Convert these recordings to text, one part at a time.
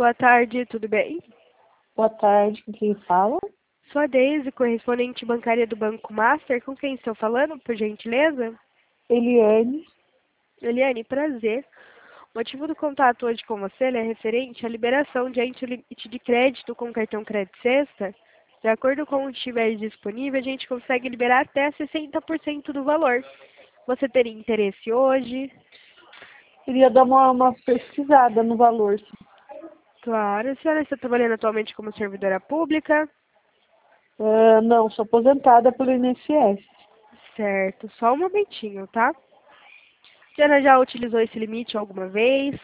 boa tarde, tudo bem? Boa tarde, com quem fala? Sou a Deise, correspondente bancária do Banco Master. Com quem estou falando, por gentileza? Eliane. Eliane, prazer. O motivo do contato hoje com você é referente à liberação diante do limite de crédito com cartão Crédito Sexta. De acordo com o que estiver disponível, a gente consegue liberar até 60% do valor. Você teria interesse hoje? Queria dar uma pesquisada no valor. Claro. A senhora está trabalhando atualmente como servidora pública? Não, sou aposentada pelo INSS. Certo. Só um momentinho, tá? A senhora já utilizou esse limite alguma vez?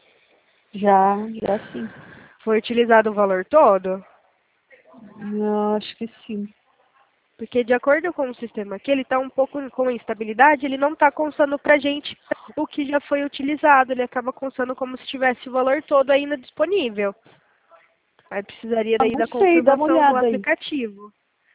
Já sim. Foi utilizado o valor todo? Eu acho que sim. Porque de acordo com o sistema aqui, ele está um pouco com instabilidade, ele não está constando para a gente o que já foi utilizado, ele acaba constando como se tivesse o valor todo ainda disponível. Aí precisaria daí Não da sei, dá uma confirmação no olhada aí. aplicativo.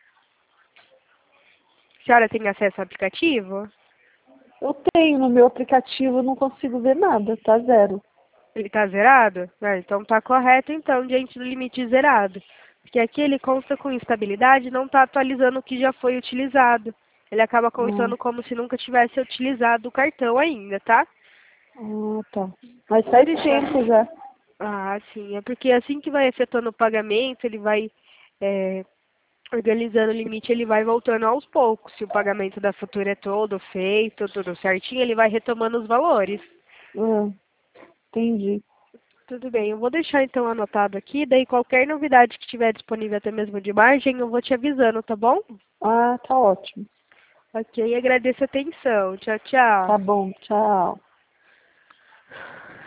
A senhora tem acesso ao aplicativo? Eu tenho no meu aplicativo, não consigo ver nada, tá zero. Ele está zerado? Ah, então está correto, então, diante do limite zerado. Porque aqui ele consta com instabilidade, não está atualizando o que já foi utilizado. Ele acaba constando como se nunca tivesse utilizado o cartão ainda, tá? Tá. Mas faz tempo já. Ah, sim. É porque assim que vai efetuando o pagamento, ele vai organizando o limite, ele vai voltando aos poucos. Se o pagamento da fatura é todo feito, tudo certinho, ele vai retomando os valores. Ah, entendi. Tudo bem, eu vou deixar então anotado aqui, daí qualquer novidade que tiver disponível até mesmo de margem, eu vou te avisando, tá bom? Ah, tá ótimo. Ok, agradeço a atenção. Tchau, Tá tchau. bom, tchau.